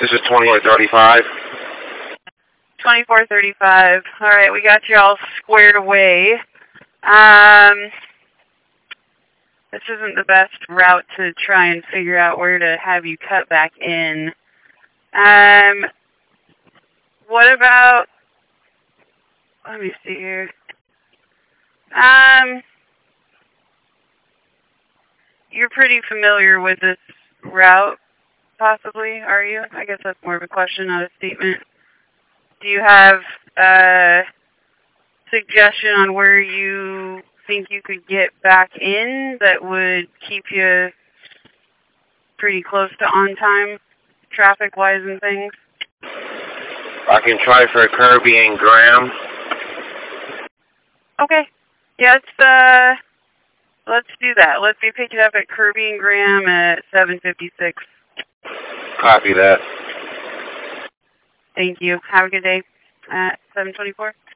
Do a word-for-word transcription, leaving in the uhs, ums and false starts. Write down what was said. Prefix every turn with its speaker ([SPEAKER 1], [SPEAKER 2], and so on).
[SPEAKER 1] This is twenty-four thirty-five.
[SPEAKER 2] twenty-four thirty-five. All right, we got you all squared away. Um, this isn't the best route to try and figure out where to have you cut back in. Um, what about, let me see here. Um, you're pretty familiar with this route, possibly, are you? I guess that's more of a question, not a statement. Do you have a suggestion on where you think you could get back in that would keep you pretty close to on time, traffic-wise and things?
[SPEAKER 1] I can try for Kirby and Graham.
[SPEAKER 2] Okay. Yeah, let's, uh, let's do that. Let's be picking up at Kirby and Graham at seven fifty-six.
[SPEAKER 1] Copy that.
[SPEAKER 2] Thank you. Have a good day at seven twenty-four.